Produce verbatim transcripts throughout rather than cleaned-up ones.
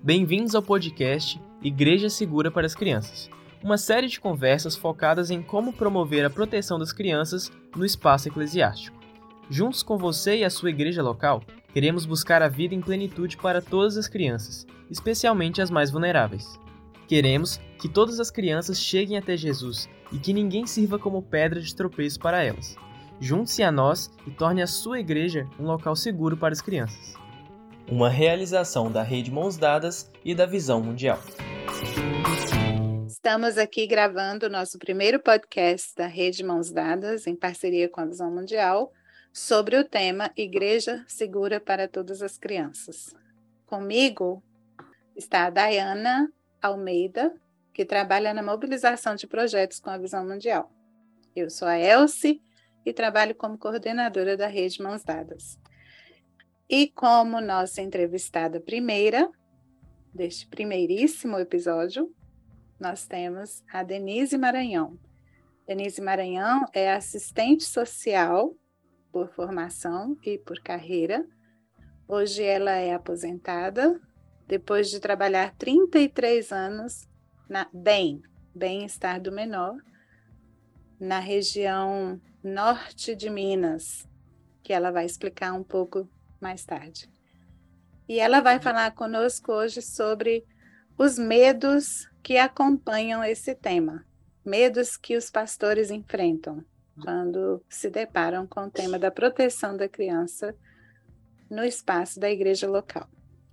Bem-vindos ao podcast Igreja Segura para as Crianças, uma série de conversas focadas em como promover a proteção das crianças no espaço eclesiástico. Juntos com você e a sua igreja local, queremos buscar a vida em plenitude para todas as crianças, especialmente as mais vulneráveis. Queremos que todas as crianças cheguem até Jesus e que ninguém sirva como pedra de tropeço para elas. Junte-se a nós e torne a sua igreja um local seguro para as crianças. Uma realização da Rede Mãos Dadas e da Visão Mundial. Estamos aqui gravando o nosso primeiro podcast da Rede Mãos Dadas, em parceria com a Visão Mundial, sobre o tema Igreja Segura para Todas as Crianças. Comigo está a Dayana Almeida, que trabalha na mobilização de projetos com a Visão Mundial. Eu sou a Elce e trabalho como coordenadora da Rede Mãos Dadas. E como nossa entrevistada primeira deste primeiríssimo episódio, nós temos a Denise Maranhão. Denise Maranhão é assistente social por formação e por carreira. Hoje ela é aposentada, depois de trabalhar trinta e três anos na B E M, Bem-Estar do Menor, na região norte de Minas, que ela vai explicar um pouco mais tarde. E ela vai falar conosco hoje sobre os medos que acompanham esse tema, medos que os pastores enfrentam quando se deparam com o tema da proteção da criança no espaço da igreja local.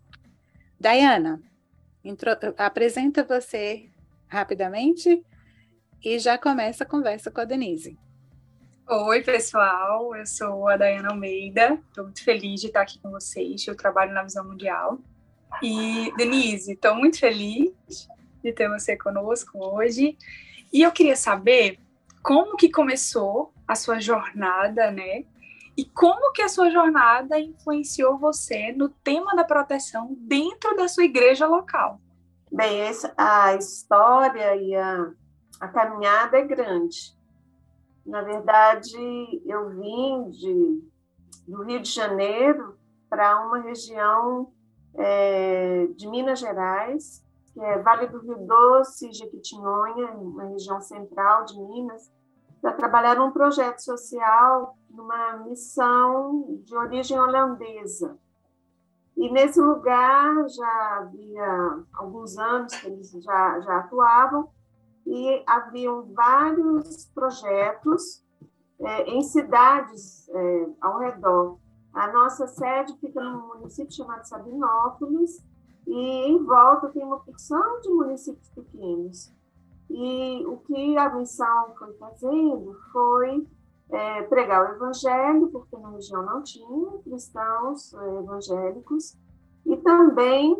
Dayana, intro... apresenta você rapidamente e já começa a conversa com a Denise. Oi, pessoal, eu sou a Dayana Almeida, estou muito feliz de estar aqui com vocês, eu trabalho na Visão Mundial. E, Denise, estou muito feliz de ter você conosco hoje. E eu queria saber como que começou a sua jornada, né? E como que a sua jornada influenciou você no tema da proteção dentro da sua igreja local. Bem, a história e a, a caminhada é grande. Na verdade, eu vim de, do Rio de Janeiro para uma região é, de Minas Gerais, que é Vale do Rio Doce, Jequitinhonha, uma região central de Minas, para trabalhar num projeto social, numa missão de origem holandesa. E nesse lugar já havia alguns anos que eles já, já atuavam, e haviam vários projetos é, em cidades é, ao redor. A nossa sede fica num município chamado Sabinópolis, e em volta tem uma porção de municípios pequenos. E o que a missão foi fazendo foi é, pregar o evangelho, porque na região não tinha cristãos é, evangélicos, e também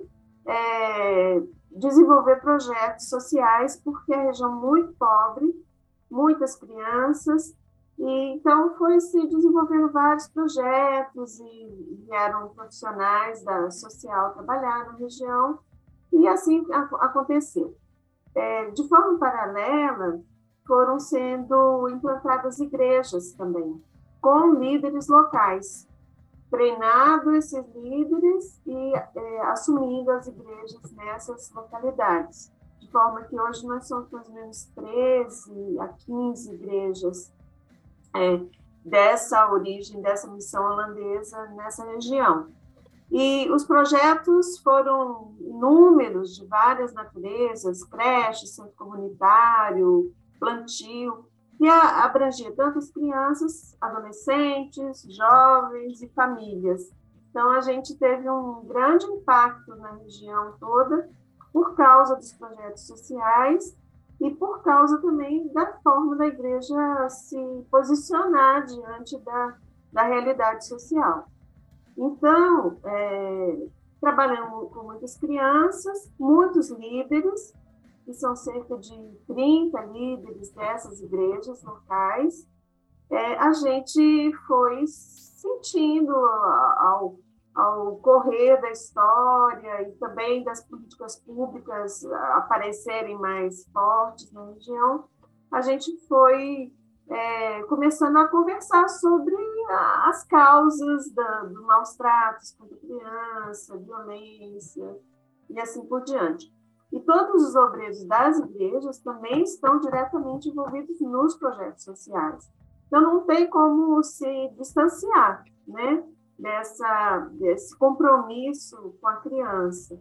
é, desenvolver projetos sociais, porque é uma região muito pobre, muitas crianças, e então foi se desenvolvendo vários projetos e vieram profissionais da social trabalhar na região, e assim aconteceu. É, de forma paralela, foram sendo implantadas igrejas também, com líderes locais, treinado esses líderes e é, assumindo as igrejas nessas localidades. De forma que hoje nós somos mais ou menos treze a quinze igrejas é, dessa origem, dessa missão holandesa nessa região. E os projetos foram inúmeros, de várias naturezas, creche, centro comunitário, plantio, que abrangia tanto as crianças, adolescentes, jovens e famílias. Então, a gente teve um grande impacto na região toda por causa dos projetos sociais e por causa também da forma da igreja se posicionar diante da, da realidade social. Então, é, trabalhamos com muitas crianças, muitos líderes, que são cerca de trinta líderes dessas igrejas locais. É, a gente foi sentindo ao, ao correr da história e também das políticas públicas aparecerem mais fortes na região, a gente foi é, começando a conversar sobre as causas da, do maus tratos contra a criança, violência, e assim por diante. E todos os obreiros das igrejas também estão diretamente envolvidos nos projetos sociais. Então, não tem como se distanciar, né, dessa, desse compromisso com a criança.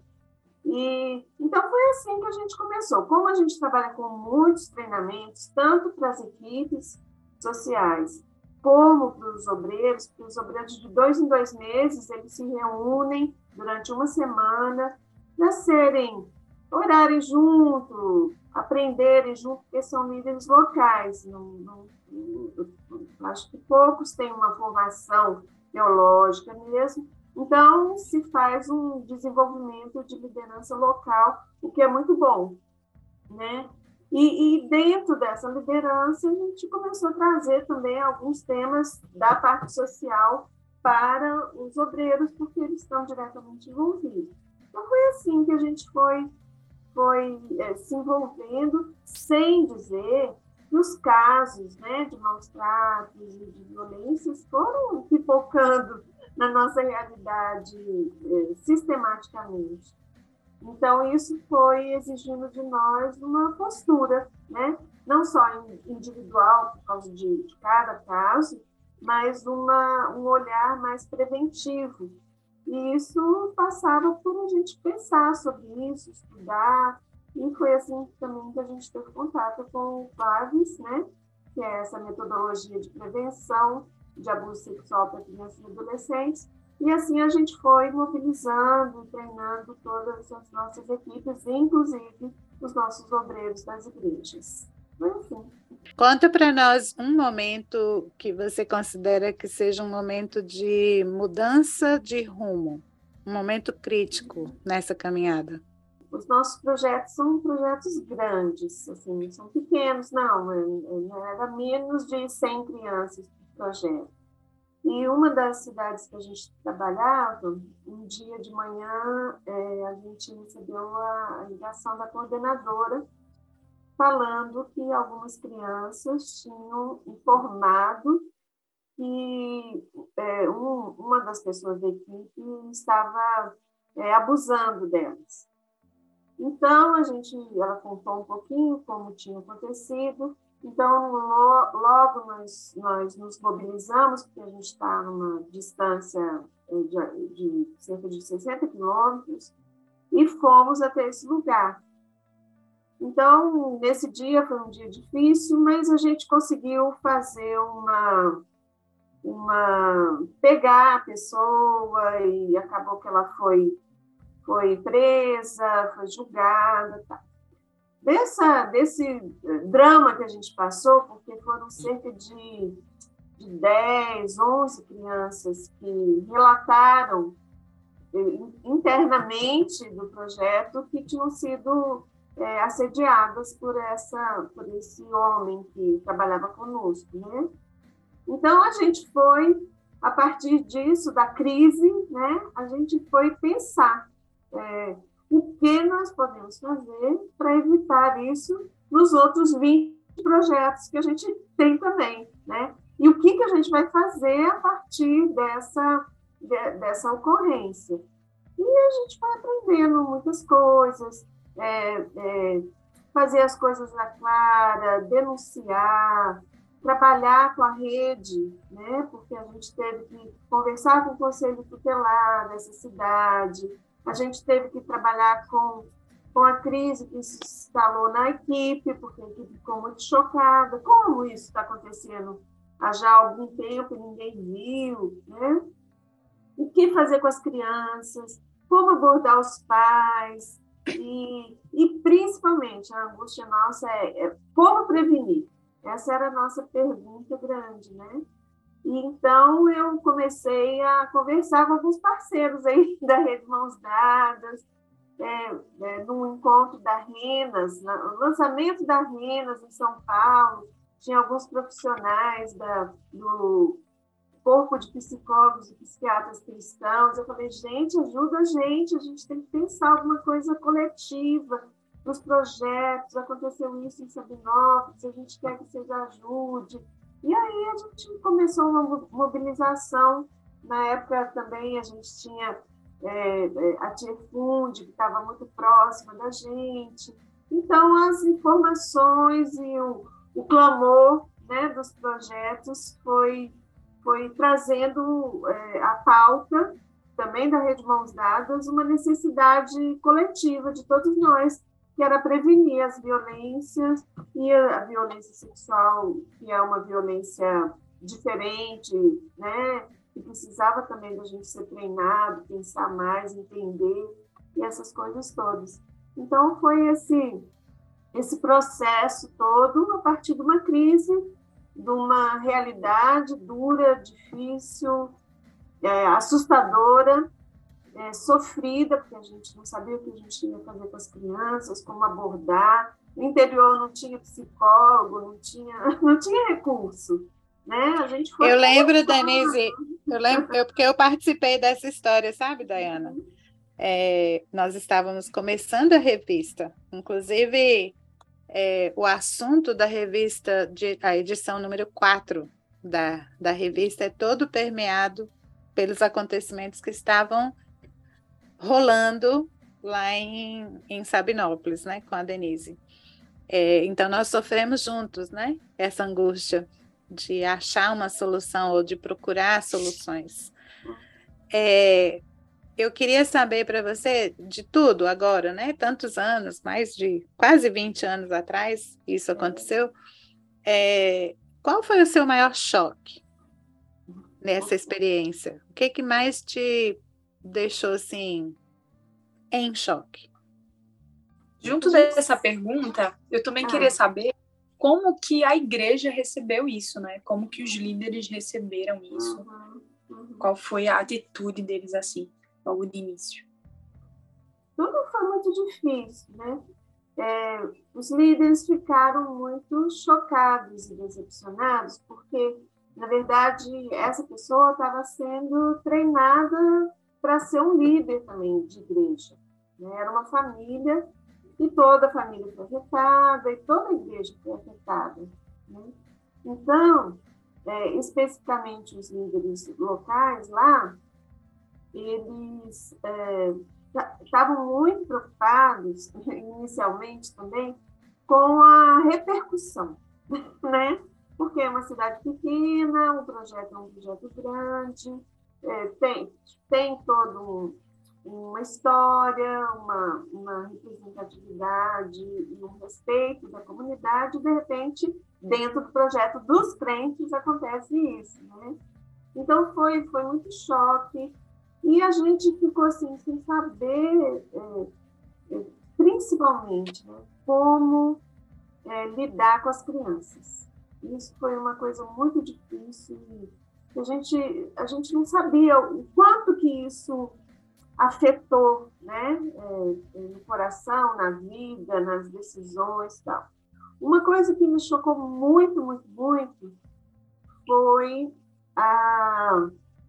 E, então, foi assim que a gente começou. Como a gente trabalha com muitos treinamentos, tanto para as equipes sociais, como para os obreiros, porque os obreiros de dois em dois meses, eles se reúnem durante uma semana para serem, orarem junto, aprenderem junto, porque são líderes locais. Não, não, não, acho que poucos têm uma formação teológica mesmo. Então, se faz um desenvolvimento de liderança local, o que é muito bom, né? E, e dentro dessa liderança, a gente começou a trazer também alguns temas da parte social para os obreiros, porque eles estão diretamente envolvidos. Então, foi assim que a gente foi, foi é, se envolvendo, sem dizer que os casos, né, de maus tratos e de violências foram pipocando na nossa realidade é, sistematicamente. Então, isso foi exigindo de nós uma postura, né? Não só individual, por causa de, de cada caso, mas uma, um olhar mais preventivo. E isso passava por a gente pensar sobre isso, estudar, e foi assim também que a gente teve contato com o Claves, né? Que é essa metodologia de prevenção de abuso sexual para crianças e adolescentes. E assim a gente foi mobilizando, treinando todas as nossas equipes, inclusive os nossos obreiros das igrejas. Foi assim. Conta para nós um momento que você considera que seja um momento de mudança de rumo, um momento crítico nessa caminhada. Os nossos projetos são projetos grandes, assim, são pequenos, não, era menos de cem crianças por projeto. E uma das cidades que a gente trabalhava, um dia de manhã, é, a gente recebeu a, a ligação da coordenadora falando que algumas crianças tinham informado que é, um, uma das pessoas da equipe estava é, abusando delas. Então, a gente, ela contou um pouquinho como tinha acontecido. Então, logo nós, nós nos mobilizamos, porque a gente está numa distância de, de cerca de sessenta quilômetros, e fomos até esse lugar. Então, nesse dia foi um dia difícil, mas a gente conseguiu fazer uma, uma pegar a pessoa, e acabou que ela foi, foi presa, foi julgada, tá. Dessa, desse drama que a gente passou, porque foram cerca de, de dez, onze crianças que relataram internamente do projeto que tinham sido é, assediadas por, essa, por esse homem que trabalhava conosco, né? Então, a gente foi, a partir disso, da crise, né, a gente foi pensar é, o que nós podemos fazer para evitar isso nos outros vinte projetos que a gente tem também, né? E o que, que a gente vai fazer a partir dessa, de, dessa ocorrência. E a gente vai aprendendo muitas coisas, é, é, fazer as coisas na clara, denunciar, trabalhar com a rede, né? Porque a gente teve que conversar com o Conselho Tutelar dessa cidade, a gente teve que trabalhar com, com a crise que se instalou na equipe, porque a equipe ficou muito chocada. Como isso está acontecendo há já algum tempo e ninguém viu, né? O que fazer com as crianças, como abordar os pais, e, e principalmente a angústia nossa é, é como prevenir. Essa era a nossa pergunta grande, né? E então eu comecei a conversar com alguns parceiros aí da Rede Mãos Dadas, é, é, no encontro da Renas, no lançamento da Renas em São Paulo, tinha alguns profissionais da, do corpo de psicólogos e psiquiatras cristãos. Eu falei, gente, ajuda a gente, a gente tem que pensar alguma coisa coletiva nos projetos. Aconteceu isso em Sabinópolis, a gente quer que vocês ajudem. E aí a gente começou uma mobilização. Na época também a gente tinha é, é, a Tier Fund, que estava muito próxima da gente. Então, as informações e o, o clamor, né, dos projetos foi, foi trazendo é, a pauta também da Rede Mãos Dadas, uma necessidade coletiva de todos nós, que era prevenir as violências, e a, a violência sexual, que é uma violência diferente, né, que precisava também da gente ser treinado, pensar mais, entender, e essas coisas todas. Então, foi esse, esse processo todo a partir de uma crise, de uma realidade dura, difícil, é, assustadora, é, sofrida, porque a gente não sabia o que a gente ia fazer com as crianças, como abordar. No interior não tinha psicólogo, não tinha, não tinha recurso. Né? A gente foi eu lembro, Denise, eu lembro, eu, porque eu participei dessa história, sabe, Dayana? É, nós estávamos começando a revista, inclusive é, o assunto da revista, de, a edição número quatro da, da revista é todo permeado pelos acontecimentos que estavam rolando lá em, em Sabinópolis, né, com a Denise. É, então, nós sofremos juntos, né, essa angústia de achar uma solução ou de procurar soluções. É, eu queria saber para você, de tudo agora, né, tantos anos, mais de quase vinte anos atrás, isso aconteceu, é, qual foi o seu maior choque nessa experiência? O que, que mais te deixou, assim, em choque? Junto dessa pergunta, eu também ah. queria saber como que a igreja recebeu isso, né? Como que os líderes receberam isso? Uhum, uhum. Qual foi a atitude deles assim, logo de início? Tudo foi muito difícil, né? É, os líderes ficaram muito chocados e decepcionados, porque, na verdade, essa pessoa estava sendo treinada para ser um líder também de igreja. Né? Era uma família, e toda a família foi afetada, e toda a igreja foi afetada. Né? Então, é, especificamente os líderes locais lá, eles estavam é, muito preocupados, inicialmente também, com a repercussão, né? Porque é uma cidade pequena, o projeto é um projeto grande, é, tem, tem todo uma história, uma, uma representatividade e um respeito da comunidade, e, de repente, dentro do projeto dos crentes acontece isso, né? Então, foi, foi muito choque, e a gente ficou assim, sem saber, é, é, principalmente, né, como é, lidar com as crianças. Isso foi uma coisa muito difícil, e a gente, a gente não sabia o quanto que isso afetou, né, é, no coração, na vida, nas decisões e tal. Uma coisa que me chocou muito, muito, muito foi a,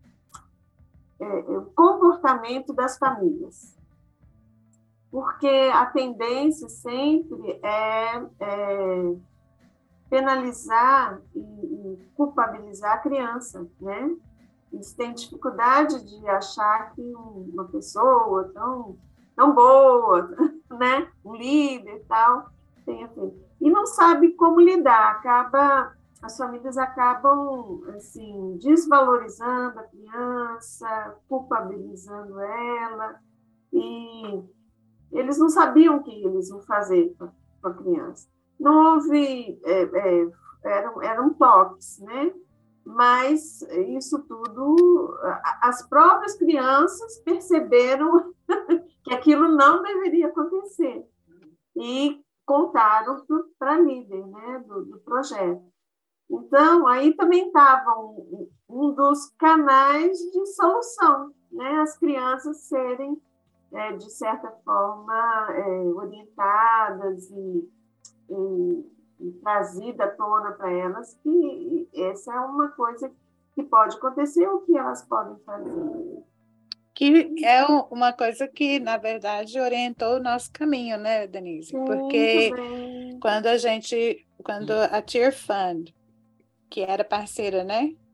é, o comportamento das famílias. Porque a tendência sempre é, é penalizar e, e culpabilizar a criança, né? Eles têm dificuldade de achar que uma pessoa tão, tão boa, né? Um líder e tal, tem assim, e não sabe como lidar, acaba, as famílias acabam assim, desvalorizando a criança, culpabilizando ela, e eles não sabiam o que eles iam fazer com a criança. Não houve, é, é, eram, eram toques, né? Mas isso tudo, as próprias crianças perceberam que aquilo não deveria acontecer e contaram para a líder, né, do, do projeto. Então, aí também estava um, um dos canais de solução, né, as crianças serem, é, de certa forma, é, orientadas e, e trazida à tona para elas, que essa é uma coisa que pode acontecer, o que elas podem fazer. Que é uma coisa que, na verdade, orientou o nosso caminho, né, Denise? Sim, porque também. quando a gente, quando a Tier Fund, que era parceira, né,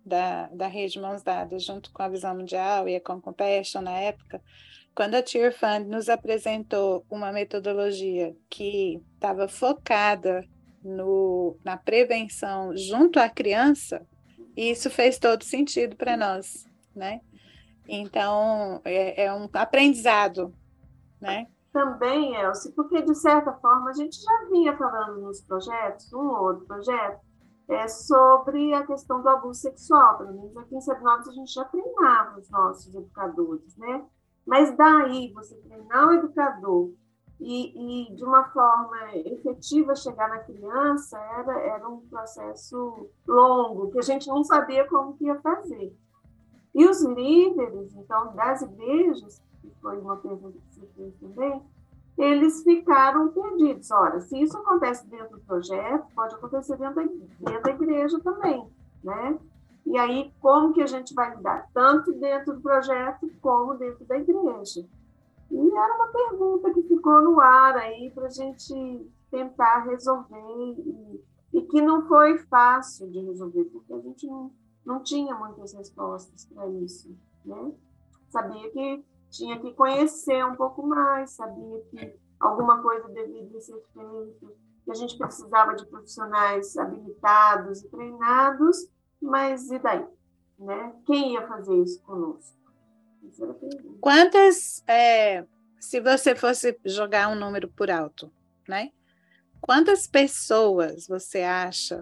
da, da Rede Mãos Dadas, junto com a Visão Mundial e a Compassion na época, quando a Tear Fund nos apresentou uma metodologia que estava focada no, na prevenção junto à criança, isso fez todo sentido para nós, né? Então, é, é um aprendizado, né? Também, Elci, porque, de certa forma, a gente já vinha falando nos projetos, um ou outro projeto, é, sobre a questão do abuso sexual. Pelo menos aqui em Sabinópolis a gente já treinava os nossos educadores, né? Mas daí, você treinar o educador e, e de uma forma efetiva, chegar na criança, era, era um processo longo, que a gente não sabia como que ia fazer. E os líderes, então, das igrejas, que foi uma pergunta que você fez também, eles ficaram perdidos. Olha, se isso acontece dentro do projeto, pode acontecer dentro da, dentro da igreja também, né? E aí, como que a gente vai lidar? Tanto dentro do projeto, como dentro da igreja. E era uma pergunta que ficou no ar aí para a gente tentar resolver, e, e que não foi fácil de resolver, porque a gente não, não tinha muitas respostas para isso, né? Sabia que tinha que conhecer um pouco mais, sabia que alguma coisa deveria ser feita, que a gente precisava de profissionais habilitados e treinados, mas e daí? Né? Quem ia fazer isso conosco? Essa era a pergunta. Quantas, é, se você fosse jogar um número por alto, né? Quantas pessoas você acha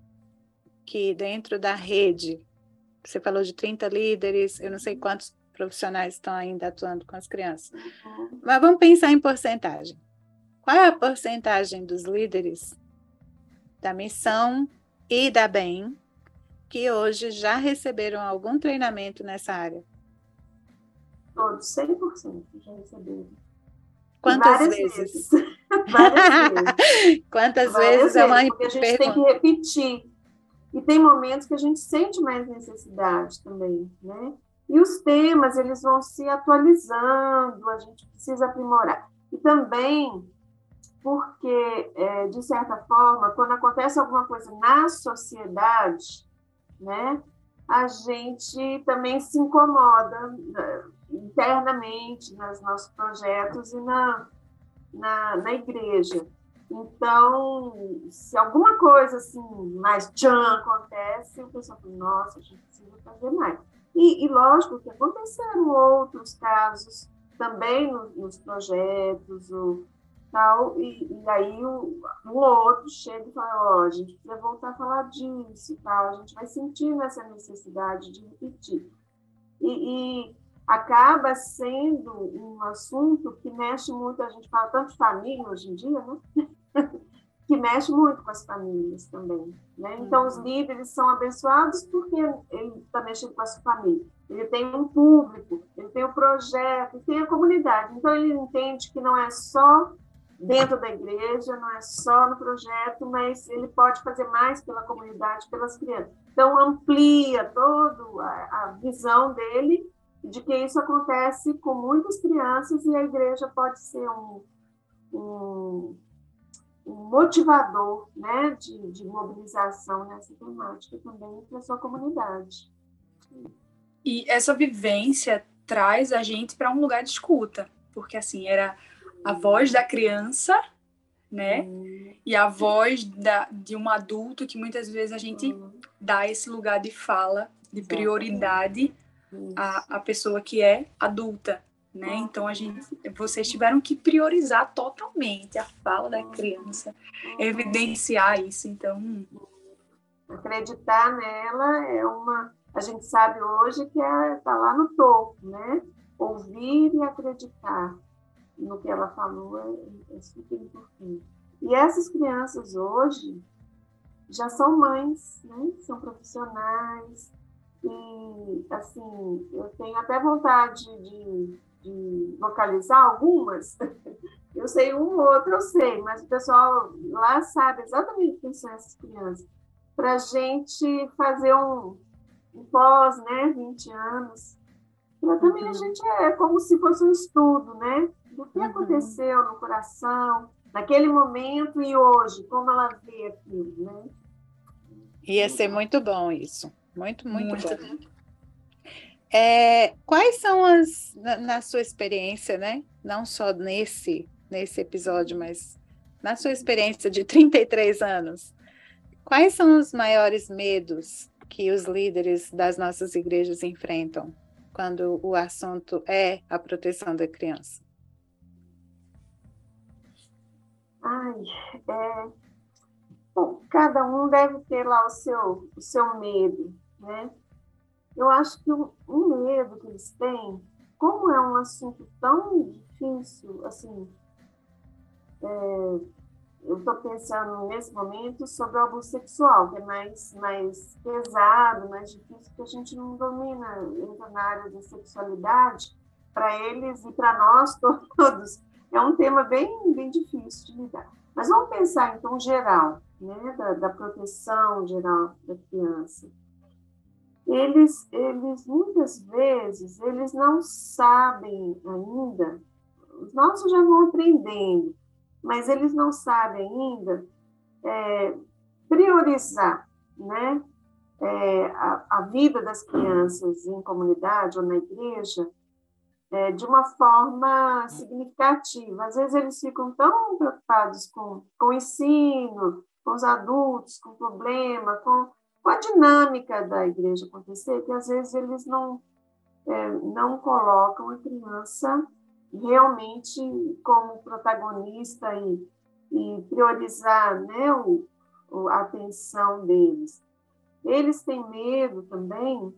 que dentro da rede, você falou de trinta líderes, eu não sei quantos profissionais estão ainda atuando com as crianças, uhum. Mas vamos pensar em porcentagem. Qual é a porcentagem dos líderes da missão e da B E M que hoje já receberam algum treinamento nessa área? Todos, cem por cento já receberam. Quantas Várias vezes? vezes. Várias vezes. Quantas Várias vezes é uma vezes, porque a gente pergunta. tem que repetir. E tem momentos que a gente sente mais necessidade também, né? E os temas, eles vão se atualizando, a gente precisa aprimorar. E também porque, é, de certa forma, quando acontece alguma coisa na sociedade, né, a gente também se incomoda, né, internamente nos nossos projetos e na, na, na igreja. Então, se alguma coisa assim, mais tchan acontece, o pessoal fala, nossa, a gente precisa fazer mais. E, e lógico que aconteceram outros casos também no, nos projetos, o, tal, e, e aí o, um outro chega e fala, ó, oh, a gente precisa voltar a falar disso, tal, a gente vai sentindo essa necessidade de repetir. E, e acaba sendo um assunto que mexe muito, a gente fala tanto de família hoje em dia, né? Que mexe muito com as famílias também, né? Então, os líderes são abençoados porque ele está mexendo com a sua família. Ele tem um público, ele tem o um projeto, tem a comunidade. Então, ele entende que não é só dentro da igreja, não é só no projeto, mas ele pode fazer mais pela comunidade, pelas crianças. Então, amplia toda a, a visão dele de que isso acontece com muitas crianças e a igreja pode ser um, um, um motivador, né, de, de mobilização nessa temática também para a sua comunidade. E essa vivência traz a gente para um lugar de escuta, porque assim, era a voz da criança, né, hum. e a voz da, de um adulto que muitas vezes a gente hum. dá esse lugar de fala, de prioridade à, à pessoa que é adulta, né? Então a gente, vocês tiveram que priorizar totalmente a fala da criança, evidenciar isso. Então, acreditar nela é uma, a gente sabe hoje que é tá lá no topo, né? Ouvir e acreditar no que ela falou é, é super importante. E essas crianças hoje já são mães, né? São profissionais e, assim, eu tenho até vontade de, de localizar algumas. Eu sei um ou outro, eu sei, mas o pessoal lá sabe exatamente quem são essas crianças. Para a gente fazer um, um pós, né? vinte anos. Para também uhum. a gente é como se fosse um estudo, né? Do que uhum. aconteceu no coração, naquele momento e hoje, como ela vê aquilo, né? Ia ser muito bom isso. Muito, muito, Muito. bom. É, quais são as, na, na sua experiência, né? Não só nesse, nesse episódio, mas na sua experiência de trinta e três anos, quais são os maiores medos que os líderes das nossas igrejas enfrentam quando o assunto é a proteção da criança? Ai, é... Bom, cada um deve ter lá o seu, o seu medo, né? Eu acho que o, o medo que eles têm, como é um assunto tão difícil, assim, é, eu estou pensando nesse momento sobre o abuso sexual, que é mais, mais pesado, mais difícil, porque a gente não domina, entra na área da sexualidade, para eles e para nós todos, é um tema bem, bem difícil de lidar. Mas vamos pensar, então, geral, né, da, da proteção geral da criança. Eles, eles, muitas vezes, eles não sabem ainda, os nossos já vão aprendendo, mas eles não sabem ainda é, priorizar, né, é, a, a vida das crianças em comunidade ou na igreja é, de uma forma significativa. Às vezes eles ficam tão preocupados com, com o ensino, com os adultos, com o problema, com, com a dinâmica da igreja acontecer, que às vezes eles não, é, não colocam a criança realmente como protagonista e, e priorizar, né, o, o, a atenção deles. Eles têm medo também,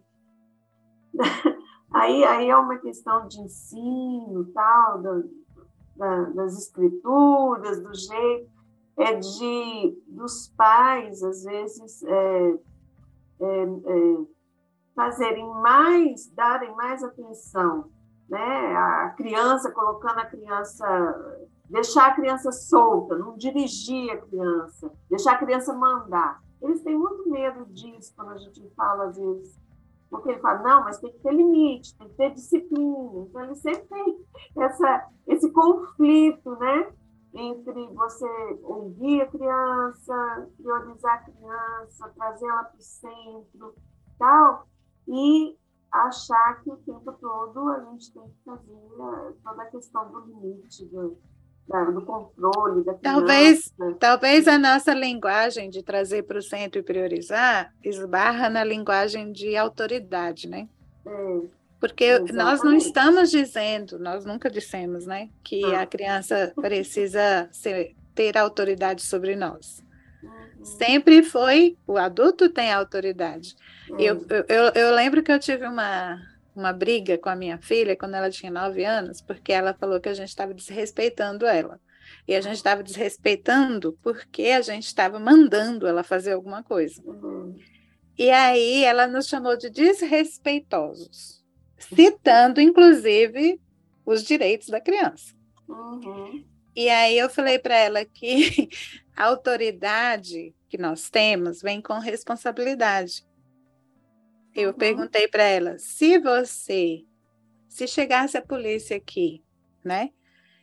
aí, aí é uma questão de ensino, tal, da, da, das escrituras, do jeito, é de, dos pais, às vezes, é, é, é, fazerem mais, darem mais atenção, né? A criança, colocando a criança, deixar a criança solta, não dirigir a criança, deixar a criança mandar. Eles têm muito medo disso quando a gente fala, às vezes, porque ele fala, não, mas tem que ter limite, tem que ter disciplina. Então, ele sempre tem essa, esse conflito, né? Entre você ouvir a criança, priorizar a criança, trazê-la para o centro, tal, e achar que o tempo todo a gente tem que fazer toda a questão do limite, do, do controle da criança. Talvez, talvez a nossa linguagem de trazer para o centro e priorizar esbarra na linguagem de autoridade, né? É, Porque exatamente. Nós não estamos dizendo, nós nunca dissemos, né, que ah. a criança precisa ser, ter autoridade sobre nós. Uhum. Sempre foi, o adulto tem autoridade. Uhum. Eu, eu, eu lembro que eu tive uma, uma briga com a minha filha quando ela tinha nove anos, porque ela falou que a gente estava desrespeitando ela. E a gente estava desrespeitando porque a gente estava mandando ela fazer alguma coisa. Uhum. E aí ela nos chamou de desrespeitosos, citando, inclusive, os direitos da criança. Uhum. E aí eu falei para ela que a autoridade que nós temos vem com responsabilidade. Eu uhum. perguntei para ela, se você, se chegasse a polícia aqui, né,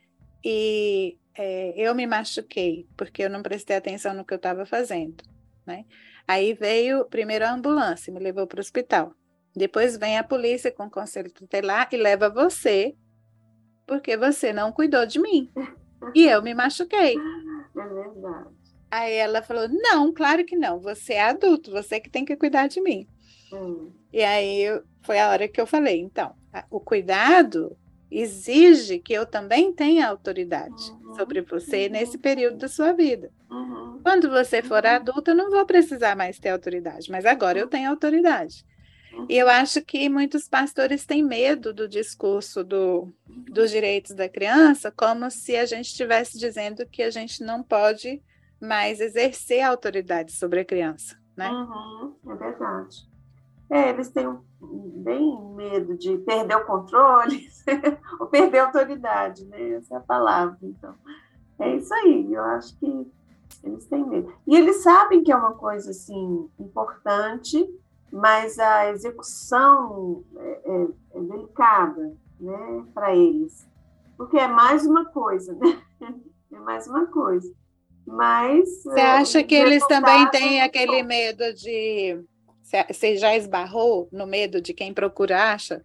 e é, eu me machuquei, porque eu não prestei atenção no que eu estava fazendo, né, aí veio primeiro a ambulância, me levou para o hospital. Depois vem a polícia com o conselho tutelar e leva você, porque você não cuidou de mim. E eu me machuquei. É verdade. Aí ela falou, não, claro que não. Você é adulto, você que tem que cuidar de mim. Hum. E aí eu, foi a hora que eu falei, então, o cuidado exige que eu também tenha autoridade uhum. sobre você uhum. nesse período da sua vida. Uhum. Quando você for adulta, eu não vou precisar mais ter autoridade, mas agora eu tenho autoridade. E eu acho que muitos pastores têm medo do discurso do, dos direitos da criança, como se a gente estivesse dizendo que a gente não pode mais exercer a autoridade sobre a criança, né? Uhum, é verdade. É, eles têm bem medo de perder o controle ou perder a autoridade, né? Essa é a palavra, então. É isso aí, eu acho que eles têm medo. E eles sabem que é uma coisa, assim, importante, mas a execução é, é, é delicada, né, para eles, porque é mais uma coisa, né? É mais uma coisa. Mas você acha que eles também têm aquele medo de Você já esbarrou no medo de quem procura acha?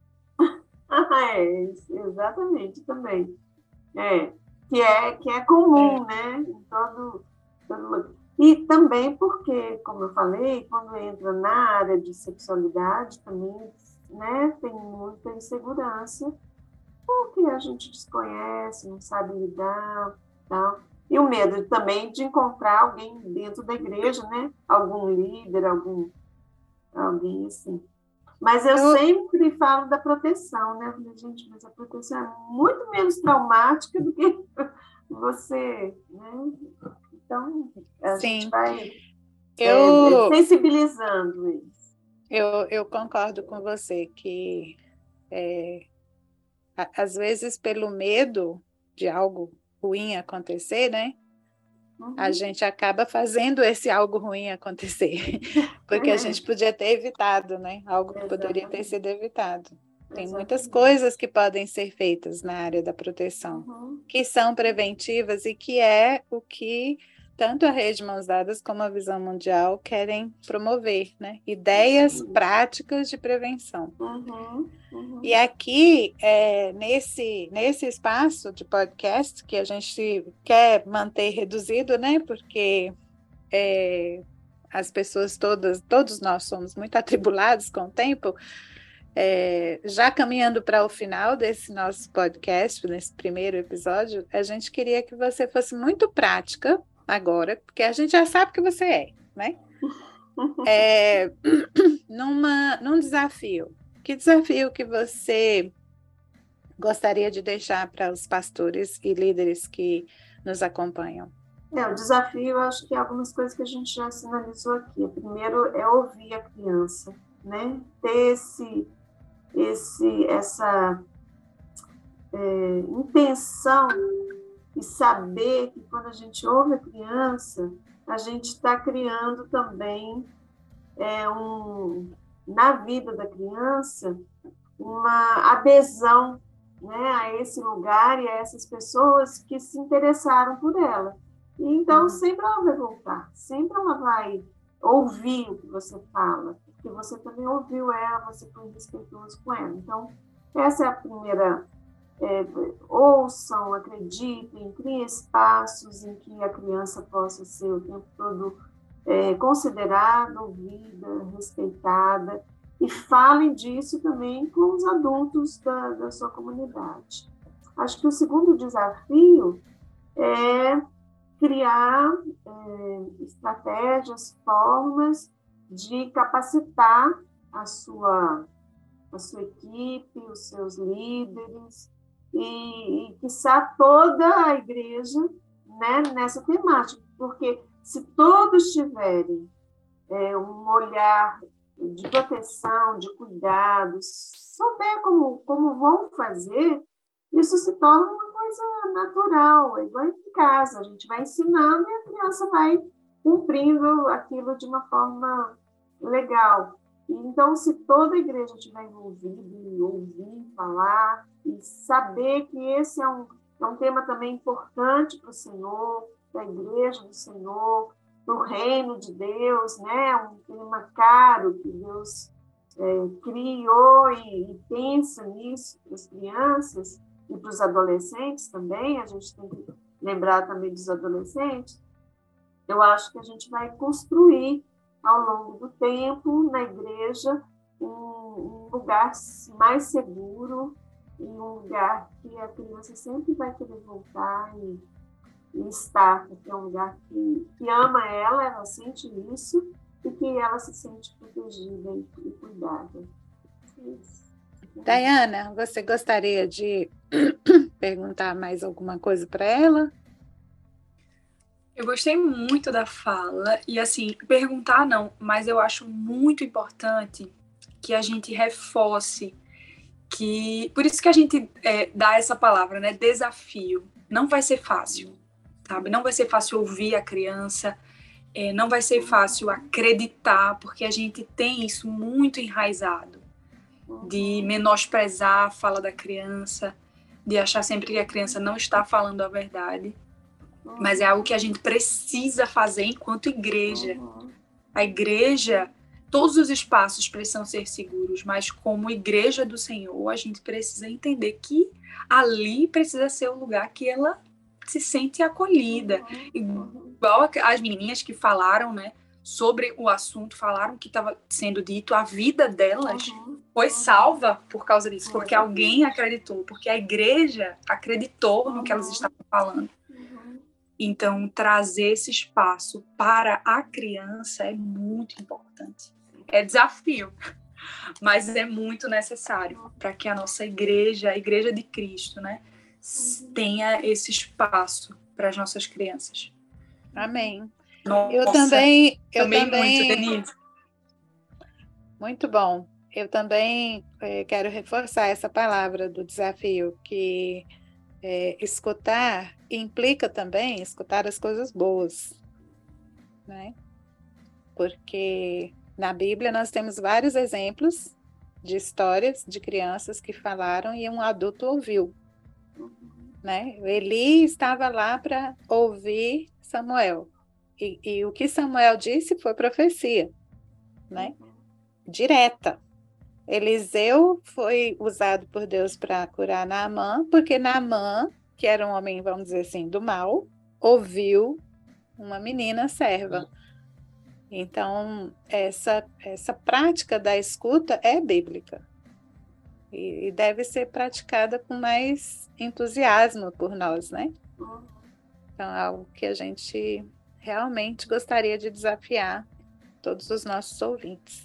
Ah, é, exatamente, também. É, que é, que é comum, é. né? Em todo, todo... E também porque, como eu falei, quando entra na área de sexualidade, também, né, tem muita insegurança, porque a gente desconhece, não sabe lidar, tal. E o medo também de encontrar alguém dentro da igreja, né? Algum líder, algum, alguém assim. Mas eu, eu sempre falo da proteção, né? Eu falei, gente, mas a proteção é muito menos traumática do que você, né? Então, a Sim. gente vai eu, é, sensibilizando eles. Eu, eu concordo com você que, é, às vezes, pelo medo de algo ruim acontecer, né? Uhum. A gente acaba fazendo esse algo ruim acontecer, porque a gente podia ter evitado, né? Algo que poderia ter sido evitado. Tem Exatamente. Muitas coisas que podem ser feitas na área da proteção, uhum. que são preventivas e que é o que tanto a Rede Mãos Dadas como a Visão Mundial querem promover, né? Ideias uhum. práticas de prevenção. Uhum. Uhum. E aqui, é, nesse, nesse espaço de podcast, que a gente quer manter reduzido, né? Porque é, as pessoas todas, todos nós somos muito atribulados com o tempo. É, já caminhando para o final desse nosso podcast, nesse primeiro episódio, a gente queria que você fosse muito prática agora, porque a gente já sabe que você é, né? É, numa, num desafio. Que desafio que você gostaria de deixar para os pastores e líderes que nos acompanham? É, o desafio, eu acho que é algumas coisas que a gente já sinalizou aqui. Primeiro é ouvir a criança, né? Ter esse, esse, essa é, intenção e saber que quando a gente ouve a criança, a gente está criando também é, um, na vida da criança uma adesão, né, a esse lugar e a essas pessoas que se interessaram por ela. E então, sempre ela vai voltar, sempre ela vai ouvir o que você fala, porque você também ouviu ela, você foi respeitoso com ela. Então, essa é a primeira... É, ouçam, acreditem, criem espaços em que a criança possa ser o tempo todo é, considerada, ouvida, respeitada, e falem disso também com os adultos da, da sua comunidade. Acho que o segundo desafio é criar é, estratégias, formas de capacitar a sua, a sua equipe, os seus líderes, e, e quiçá toda a igreja, né, nessa temática, porque se todos tiverem é, um olhar de proteção, de cuidados, souber como, como vão fazer, isso se torna uma coisa natural, é igual em casa, a gente vai ensinando e a criança vai cumprindo aquilo de uma forma legal. Então, se toda a igreja estiver envolvida e ouvir, falar, e saber que esse é um, é um tema também importante para o Senhor, para a igreja do Senhor, para o reino de Deus, né? Um tema caro que Deus é, criou e, e pensa nisso para as crianças e para os adolescentes também, a gente tem que lembrar também dos adolescentes. Eu acho que a gente vai construir ao longo do tempo na igreja um, um lugar mais seguro e um lugar que a criança sempre vai querer voltar e, e estar, porque é um lugar que, que ama ela, ela sente isso e que ela se sente protegida e, e cuidada. Isso. Dayana, você gostaria de perguntar mais alguma coisa para ela? Eu gostei muito da fala e, assim, perguntar não, mas eu acho muito importante que a gente reforce que... Por isso que a gente é, dá essa palavra, né? Desafio. Não vai ser fácil, sabe? Não vai ser fácil ouvir a criança, é, não vai ser fácil acreditar, porque a gente tem isso muito enraizado, de menosprezar a fala da criança, de achar sempre que a criança não está falando a verdade. Mas é algo que a gente precisa fazer enquanto igreja. A igreja todos os espaços precisam ser seguros, mas como igreja do Senhor, a gente precisa entender que ali precisa ser o lugar que ela se sente acolhida. Igual as menininhas que falaram, né, sobre o assunto, falaram que estava sendo dito, a vida delas uhum. foi salva por causa disso, porque uhum. alguém acreditou, porque a igreja acreditou uhum. no que elas estavam falando. Uhum. Então, trazer esse espaço para a criança é muito importante. É desafio, mas é muito necessário para que a nossa igreja, a igreja de Cristo, né, tenha esse espaço para as nossas crianças. Amém. Nossa, eu também, eu também também, muito, Denise. Muito bom. Eu também é, quero reforçar essa palavra do desafio, que é, escutar implica também escutar as coisas boas, né? Porque na Bíblia nós temos vários exemplos de histórias de crianças que falaram e um adulto ouviu, né? Eli estava lá para ouvir Samuel. E, e o que Samuel disse foi profecia, né? Direta. Eliseu foi usado por Deus para curar Naamã, porque Naamã, que era um homem, vamos dizer assim, do mal, ouviu uma menina serva. Então, essa, essa prática da escuta é bíblica e, e deve ser praticada com mais entusiasmo por nós, né? Então, é algo que a gente realmente gostaria de desafiar todos os nossos ouvintes.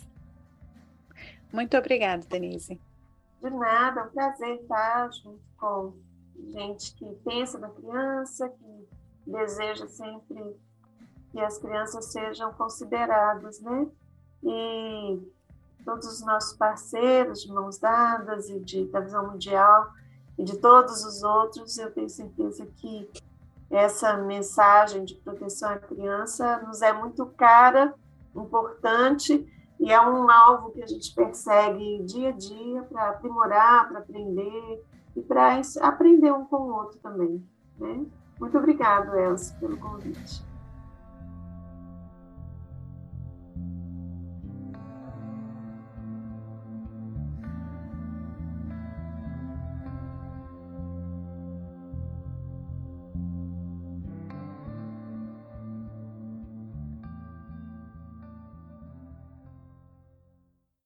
Muito obrigada, Denise. De nada, é um prazer estar junto com gente que pensa na criança, que deseja sempre que as crianças sejam consideradas, né? E todos os nossos parceiros de Mãos Dadas e de, da Visão Mundial e de todos os outros, eu tenho certeza que essa mensagem de proteção à criança nos é muito cara, importante, e é um alvo que a gente persegue dia a dia para aprimorar, para aprender e para aprender um com o outro também, né? Muito obrigada, Elsa, pelo convite.